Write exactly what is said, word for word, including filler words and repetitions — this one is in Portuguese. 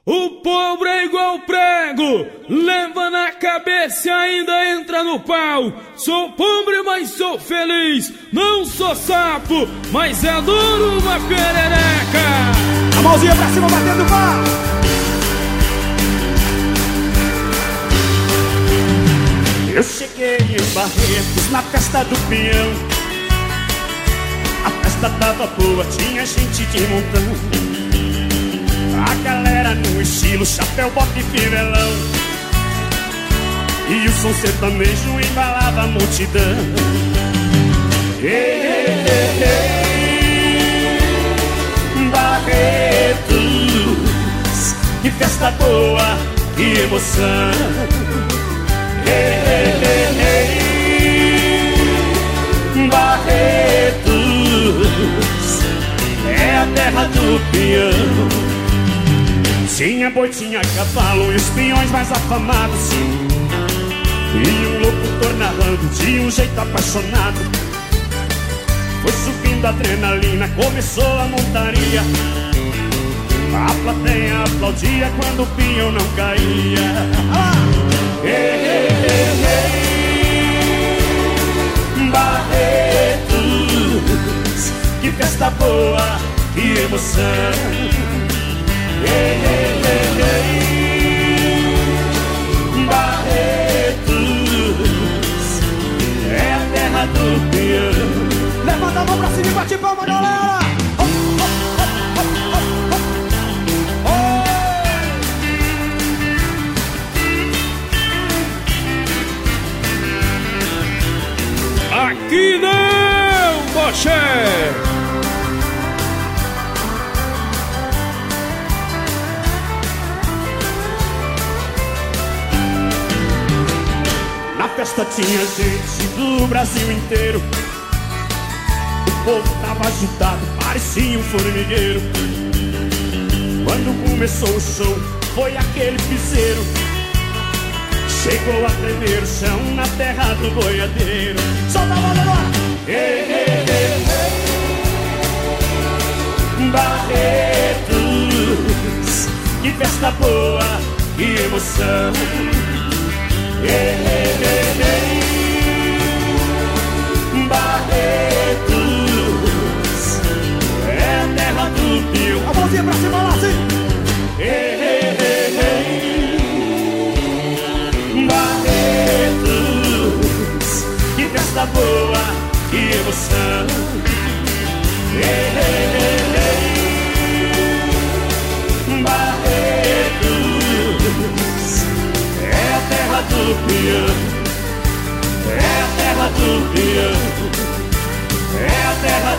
O pobre é igual prego, leva na cabeça e ainda entra no pau. Sou pobre, mas sou feliz. Não sou sapo, mas é duro uma perereca. A mãozinha pra cima, batendo pau. Eu cheguei em Barretos na festa do peão. A festa tava boa, tinha gente de montão. A galera no estilo chapéu, bota e fivelão. E o som sertanejo embalava a multidão. Ei, ei, ei, ei, Barretos, que festa boa, que emoção. Ei, ei, ei, ei, Barretos, é a terra do peão. Tinha boi, tinha cavalo e os peões mais afamados. E um locutor narrando de um jeito apaixonado. Foi subindo a adrenalina, começou a montaria. A plateia aplaudia quando o peão não caía. Ei, ei, ei, ei, Barretos, que festa boa, que emoção. Ei, ei, ei, ei, Barretos, é a terra do peão. Levanta a mão pra cima e bate palma, galera. Oh, oh, oh, oh, oh, oh. Aqui não, Boché. Na festa tinha gente do Brasil inteiro. O povo tava agitado, parecia um formigueiro. Quando começou o show, foi aquele piseiro. Chegou a tremer o chão na terra do boiadeiro. Solta a mão agora! Ei, ei, ei, ei, Barretos, que festa boa, que emoção. Ei, ei, ei, ei, Barretos, é a terra do peão. A mãozinha pra cima lá, assim. Ei, ei, ei, ei, Barretos, que festa boa, que emoção. Ei, ei, ei, ei, Barretos, é a terra do peão. É a terra do peão. É a terra